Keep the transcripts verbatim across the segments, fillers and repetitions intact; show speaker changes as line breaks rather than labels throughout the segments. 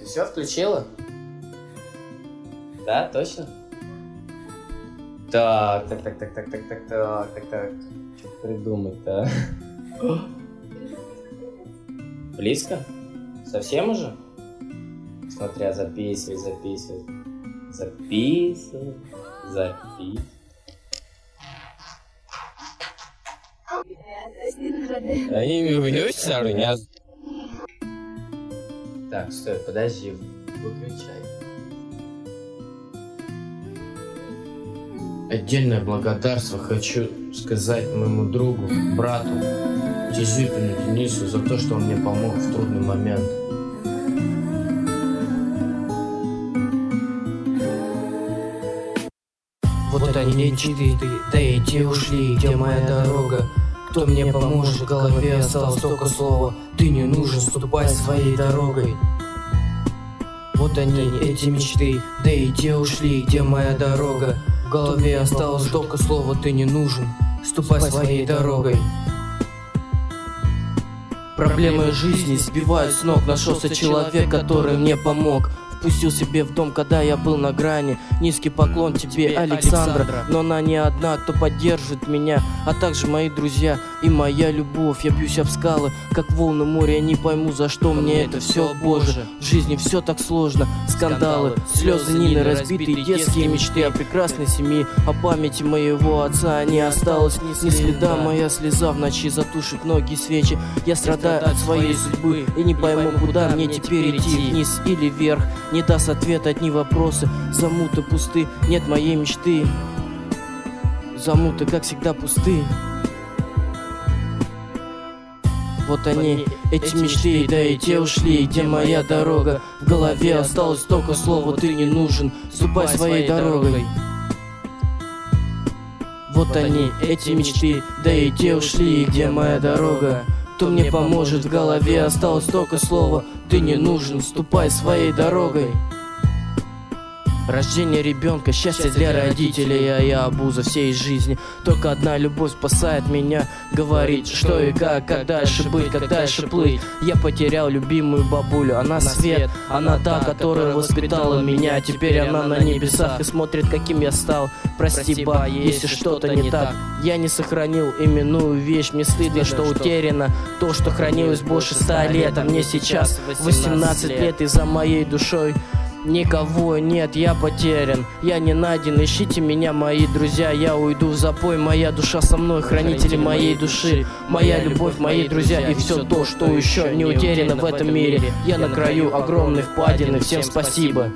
все включила? Да, точно? Так, так, так, так, так, так, так, так, так, так. Что придумать-то? Близко? Совсем уже? Смотря, записывай, записывай. Записывай, записывай. Так, стой, подожди, выключай. Отдельное благодарство хочу сказать моему другу, брату, Тизюпину Денису за то, что он мне помог в трудный момент.
Вот они мечты, да и те ушли, где моя дорога. Кто мне поможет, в голове осталось только слово: ты не нужен, ступай своей дорогой. Вот они, эти мечты, да и те ушли, где моя дорога. В голове осталось только слово: ты не нужен, ступай своей дорогой. Проблемы жизни сбивают с ног, нашелся человек, который мне помог. Впустил себе в дом, когда я был на грани. Низкий поклон тебе, Александра. Но она не одна, кто поддержит меня, а также мои друзья и моя любовь. Я бьюсь об скалы, как волны моря. Я не пойму, за что мне это все, Боже. В жизни все так сложно. Скандалы, слезы Нины, разбитые детские мечты о прекрасной семье, о памяти моего отца не осталось ни следа. Моя слеза в ночи затушит многие свечи. Я страдаю от своей судьбы и не пойму, куда мне теперь идти, вниз или вверх. Не даст ответ, одни вопросы, замуты пусты, нет моей мечты. Замуты, как всегда, пусты. Вот они, эти мечты, да и те ушли, где моя дорога. В голове осталось только слово: ты не нужен, ступай своей дорогой. Вот они, эти мечты, да и те ушли, где моя дорога. Кто мне поможет, в голове осталось только слово: ты не нужен, ступай своей дорогой. Рождение ребенка, счастье для родителей, а я обуза всей жизни. Только одна любовь спасает меня, говорит, что и как, как дальше быть, как дальше плыть. Я потерял любимую бабулю, она свет, она та, которая воспитала меня. Теперь она на небесах и смотрит, каким я стал. Прости, ба, если что-то не так. Я не сохранил именную вещь, мне стыдно, что утеряно то, что хранилось больше ста лет. А мне сейчас восемнадцать лет, и за моей душой никого нет, я потерян, я не найден. Ищите меня, мои друзья, я уйду в запой. Моя душа со мной, хранители моей души, моя любовь, мои друзья и все то, что еще не утеряно в этом мире. Я на краю огромной впадины, всем спасибо.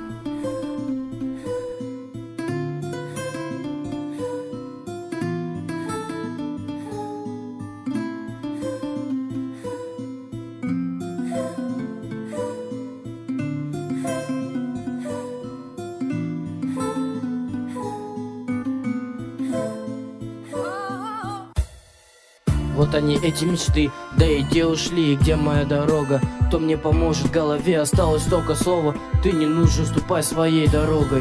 Вот они, эти мечты, да и те ушли, где моя дорога. Кто мне поможет, в голове осталось только слово: ты не нужен, ступай своей дорогой.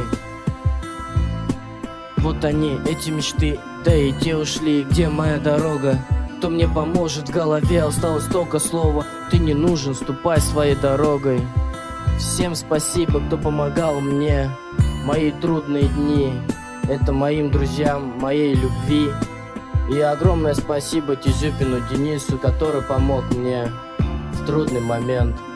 Вот они, эти мечты, да и те ушли, где моя дорога. Кто мне поможет, в голове осталось только слово: ты не нужен, ступай своей дорогой. Всем спасибо, кто помогал мне мои трудные дни. Это моим друзьям, моей любви. И огромное спасибо Тизюпину Денису, который помог мне в трудный момент.